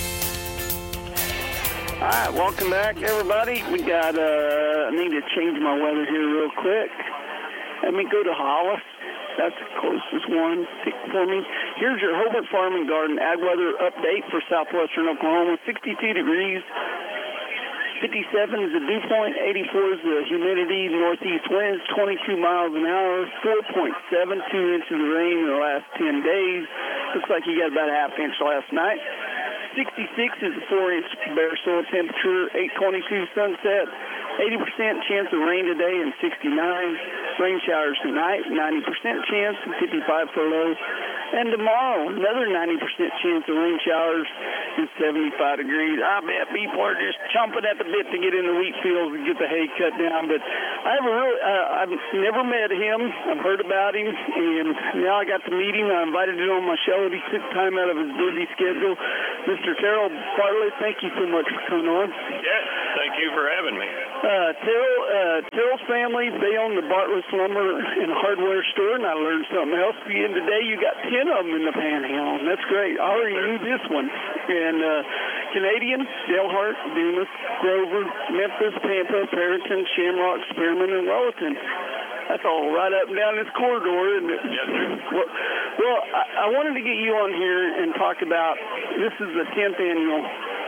All right, welcome back, everybody. We got, uh, I need to change my weather here real quick. Let me go to Hollis. That's the closest one for me. Here's your Hobart Farm and Garden ag weather update for southwestern Oklahoma. sixty-two degrees. fifty-seven is the dew point, eighty-four is the humidity, northeast winds, twenty-two miles an hour, four point seven two inches of rain in the last ten days. Looks like you got about a half inch last night. sixty-six is the four-inch bare soil temperature. eight twenty-two sunset. eighty percent chance of rain today and sixty-nine. Rain showers tonight, ninety percent chance and fifty-five for low. And tomorrow, another ninety percent chance of rain showers and seventy-five degrees. I bet people are just chomping at the bit to get in the wheat fields and get the hay cut down. But I have a really, uh, I've never met him. I've heard about him, and now I got to meet him. I invited him on my show, and he took time out of his busy schedule. Mister Terrell Bartlett, thank you so much for coming on. Yes, thank you for having me. Uh, Terrell, uh, Terrell's family, they own the Bartlett's Lumber and Hardware Store, and I learned something else. And today you got ten of them in the Panhandle, and that's great. I already knew this one. And uh, Canadian, Delhart, Dumas, Grover, Memphis, Tampa, Perryton, Shamrock, Spearman, and Wellington. That's all right up and down this corridor, isn't it? Yes, sir. Well, well I, I wanted to get you on here and talk about, this is the tenth annual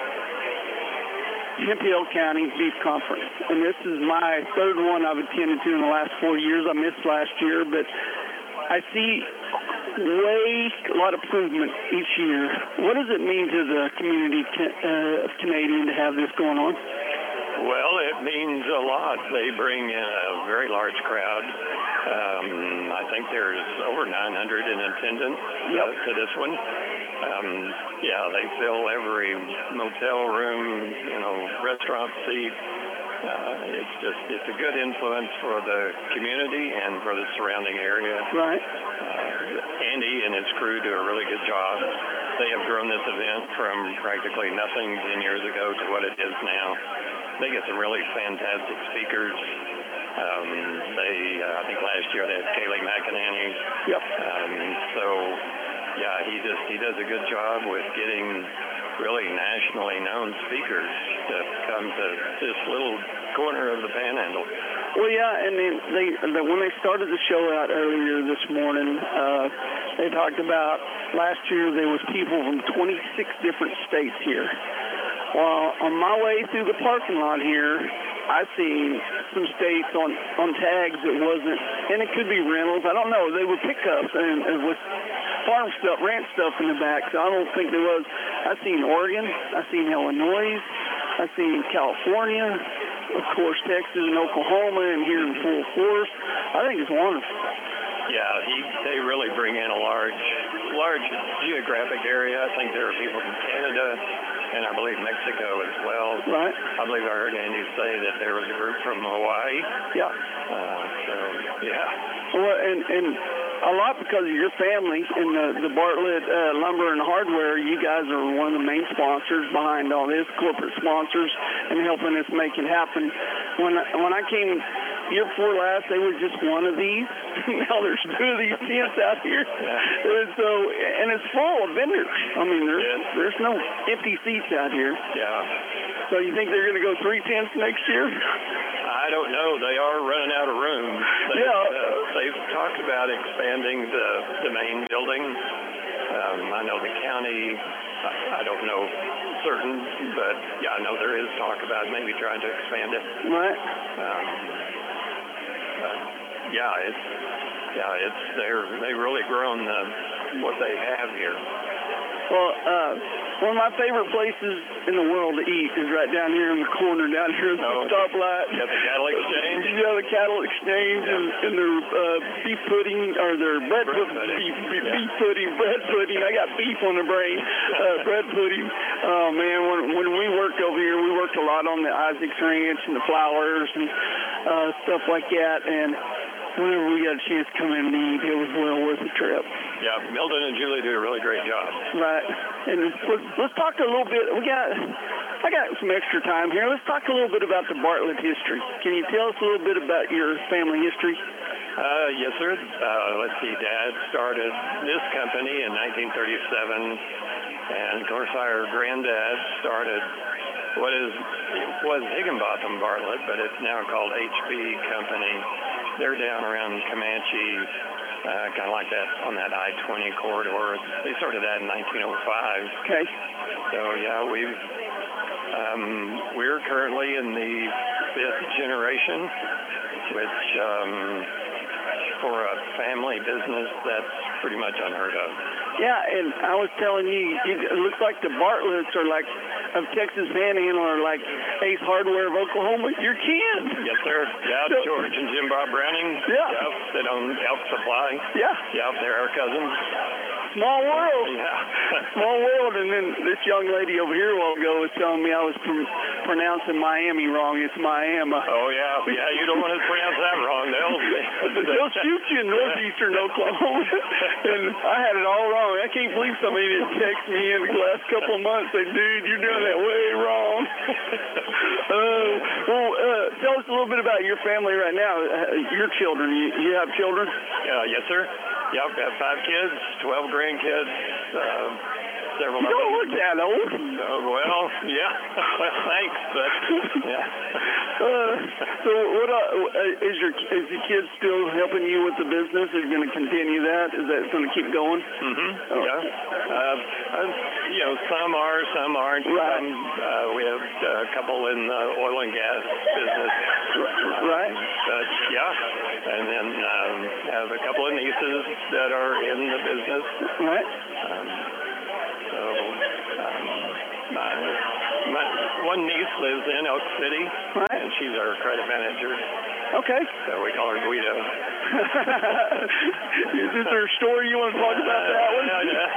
Tempe County Beef Conference, and this is my third one I've attended to in the last four years. I missed last year, but I see way a lot of improvement each year. What does it mean to the community uh, of Canadian to have this going on? Well, it means a lot. They bring in a very large crowd. Um, I think there's over nine hundred in attendance yep. uh, to this one. Um, yeah, they fill every motel room, you know, restaurant seat. Uh, it's just, it's a good influence for the community and for the surrounding area. Right. Uh, Andy and his crew do a really good job. They have grown this event from practically nothing ten years ago to what it is now. They get some really fantastic speakers. Um, they, uh, I think last year they had Kayleigh McEnany. Yep. Um, so, yeah, he just he does a good job with getting really nationally known speakers to come to this little corner of the Panhandle. Well, yeah, and they, they, they when they started the show out earlier this morning, uh, they talked about last year there was people from twenty-six different states here. Well, on my way through the parking lot here, I see some states on, on tags that wasn't, and it could be rentals. I don't know. They were pickups and, and with farm stuff, ranch stuff in the back, so I don't think there was. I seen Oregon. I seen Illinois. I seen California. Of course, Texas and Oklahoma, and here in full force. I think it's wonderful. Yeah, he, they really bring in a large, large geographic area. I think there are people from Canada, and I believe Mexico as well. Right. I believe I heard Andy say that there was a group from Hawaii. Yeah. Uh, so, yeah. Well, and, and a lot because of your family and the, the Bartlett uh, Lumber and Hardware. You guys are one of the main sponsors behind all this, corporate sponsors, and helping us make it happen. When I, when I came year before last, they were just one of these. Now there's two of these tents out here. Yeah. And so, and it's full of vendors. I mean, there's, yes. there's no empty seats out here. Yeah. So you think they're going to go three tents next year? I don't know. They are running out of room. They, yeah. Uh, they've talked about expanding the, the main building. Um, I know the county, I, I don't know certain, but yeah, I know there is talk about maybe trying to expand it. Right. Um, uh, yeah, it's yeah, it's they're they've really grown the, what they have here. Well, uh, one of my favorite places in the world to eat is right down here in the corner, down here at the oh, stoplight. Yeah, the cattle exchange. Yeah, the cattle exchange yeah. and, and their uh, beef pudding, or their bread, bread pudding, pudding. Beef, beef, Yeah. beef pudding, bread pudding. I got beef on the brain. Uh, bread pudding. Oh man, when when we worked over here, we worked a lot on the Isaac's Ranch and the flowers and uh, stuff like that, and whenever we got a chance to come in and eat, it was well worth the trip. Yeah, Milton and Julie do a really great job. Right. And let's, let's talk a little bit. We got, I got some extra time here. Let's talk a little bit about the Bartlett history. Can you tell us a little bit about your family history? Uh, yes, sir. Uh, let's see. Dad started this company in nineteen thirty-seven, and of course our granddad started what is was Higginbotham Bartlett, but it's now called H B Company. They're down around Comanche, uh, kind of like that on that I twenty corridor. They started that in nineteen oh five. Okay. So yeah, we've um, we're currently in the fifth generation, which um, for a family business, that's pretty much unheard of. Yeah, and I was telling you, it looks like the Bartletts are like of Texas Panhandle are like Ace Hardware of Oklahoma. Your kids. Yes, sir. Yeah, So- George and Jim Bob Browning. Yeah. Yep, they own Elk Supply. Yeah. Yep, they're our cousins. Small world. Yeah. Small world. And then this young lady over here a while ago was telling me I was pr- pronouncing Miami wrong. It's Miami. Oh, yeah. Yeah, you don't want to pronounce that wrong. They'll, They'll shoot you in northeastern Oklahoma. And I had it all wrong. I can't believe somebody didn't text me in the last couple of months and say, dude, you're doing that way wrong. uh, well, uh, tell us a little bit about your family right now, uh, your children. You, you have children? Yeah, yes, sir. Yep, got five kids, twelve grandkids, uh, several You of don't them. look that old. Uh, well, yeah. Well, thanks, but yeah. Uh, so, what uh, is your is the kids still helping you with the business? Are you going to continue that? Is that going to keep going? Mm-hmm. Oh. Yeah. Uh, uh, you know, some are, some aren't. Right. Some, uh, we have a couple in the oil and gas business. Right. But yeah, and then um, have a couple of nieces that are in the business. Right. Um, so um, my, my one niece lives in Elk City, right. and she's our credit manager. Okay. So we call her Guido. Is this her story? You want to talk about that one? Uh, yeah,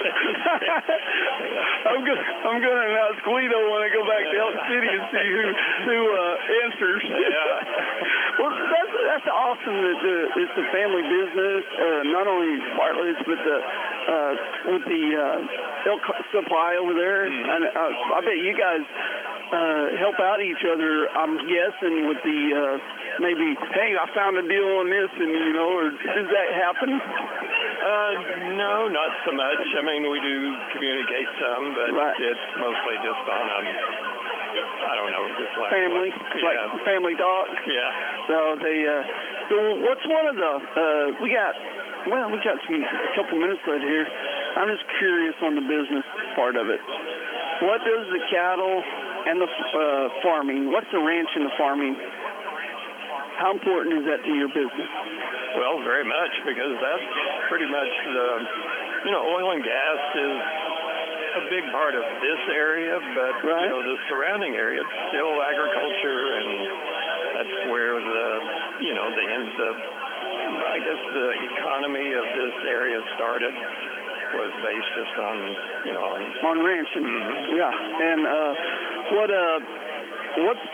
yeah. I'm going. I'm going to announce Guido when I go back to Elk City and see who who uh, answers. Yeah. Well, that's that's awesome that the, it's a family business. Uh, not only Bartlett's, but the uh, with the uh, Elk Supply over there. Mm-hmm. And uh, I bet you guys uh, help out each other. I'm guessing with the uh, maybe, hey, I found a deal on this, and you know, or does that happen? Uh, no, not so much. I mean, we do communicate some, but right. it's mostly just on um, I don't know, just like family, yeah. like family talk. Yeah. So they. Uh, so what's one of the? Uh, we got. Well, we got some a couple minutes left here. I'm just curious on the business part of it. What does the cattle and the uh, farming? What's the ranch and the farming? How important is that to your business? Well, very much, because that's pretty much the, you know, oil and gas is a big part of this area, but, right. you know, the surrounding area, it's still agriculture, and that's where the, you know, the, the I guess the economy of this area started was based just on, you know, on, on ranching. Mm-hmm. Yeah. And uh, what, uh, what's,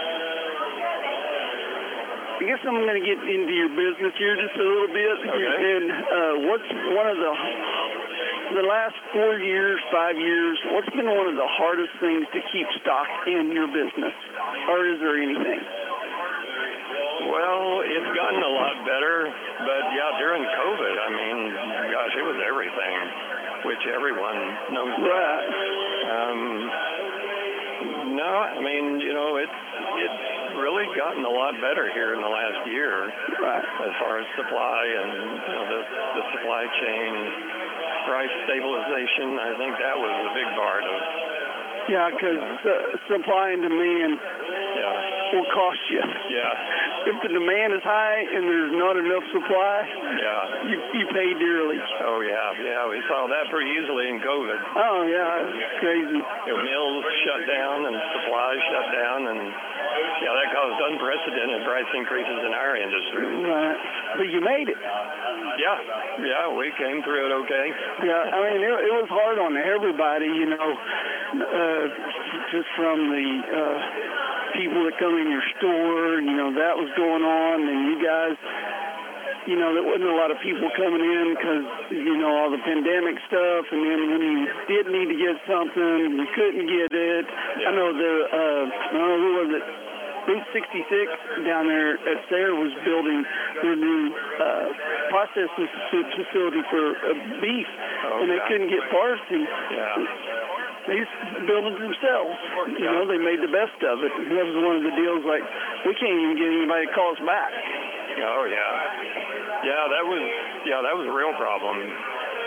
I guess I'm going to get into your business here just a little bit. Okay. And uh, what's one of the, the last four years, five years, what's been one of the hardest things to keep stock in your business? Or is there anything? Well, it's gotten a lot better, but yeah, during COVID, I mean, gosh, it was everything, which everyone knows. Right. Um, no, I mean, you know, it's it's really gotten a lot better here in the last year, right. as far as supply and you know the the supply chain price stabilization. I think that was a big part of. Yeah, because uh, supply and demand yeah. will cost you. Yeah. If the demand is high and there's not enough supply, yeah, you, you pay dearly. Oh, yeah, yeah. We saw that pretty easily in COVID. Oh, yeah, it's crazy. You know, mills shut down and supplies shut down, and, yeah, that caused unprecedented price increases in our industry. Right. But you made it. Yeah, yeah, we came through it okay. Yeah, I mean, it, it was hard on everybody, you know, uh, just from the uh, people that come in your store, you know, that was going on, and you guys, you know, there wasn't a lot of people coming in because, you know, all the pandemic stuff, and then when you did need to get something, you couldn't get it. Yeah. I know the, uh, I don't know, who was it? Route sixty-six down there at Sayre was building their new uh, processing facility for uh, beef, oh, and they yeah. couldn't get parts, and yeah. they just built it themselves. You know, they made the best of it. And that was one of the deals, like, we can't even get anybody to call us back. Oh, yeah. Yeah, that was, yeah, that was a real problem.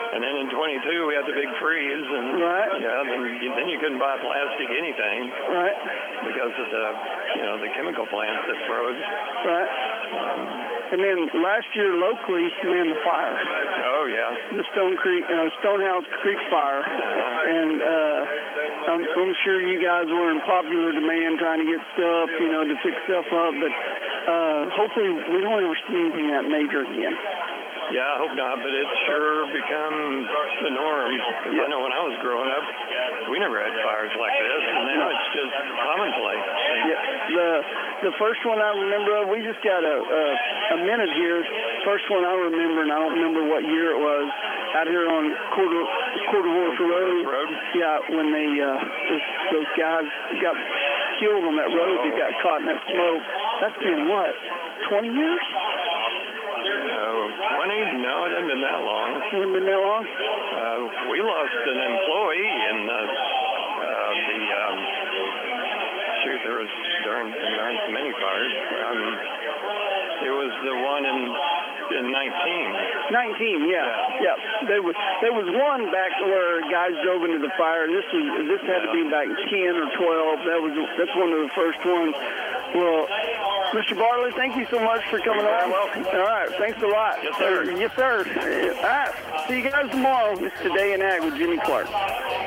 And then in twenty-two, we had the big freeze, and right. yeah, then you, then you couldn't buy plastic anything, right? Because of the, you know, the chemical plants that froze, right? Um, and then last year locally, man, the fire. Oh yeah. The Stone Creek, uh, Stonehouse Creek fire, and uh, I'm, I'm sure you guys were in popular demand trying to get stuff, you know, to fix stuff up, but uh, hopefully we don't ever see anything that major again. Yeah, I hope not, but it's sure become the norm. Because yeah. I know when I was growing up, we never had fires like this, and now it's just commonplace. Yeah, the the first one I remember of, we just got a, a a minute here. First one I remember, and I don't remember what year it was, out here on Quarter Quarter Wharf Road. Road. Yeah, when they uh, those, those guys got killed on that road, they got caught in that smoke. That's been what, twenty years? Oh, twenty? No, it hasn't been that long. It hasn't been that long? Uh, we lost an employee in uh, uh, the, um, shoot, there was darn, darn so many fires. Um, it was the one in in nineteen. nineteen, yeah. Yeah. yeah. There was there was one back where guys drove into the fire. This was this had to be back ten or twelve. That was that's one of the first ones. Well, Mister Bartley, thank you so much for coming You're on. welcome. All right, thanks a lot. Yes, sir. Yes, sir. All right, see you guys tomorrow. It's Today in Ag with Jimmy Clark.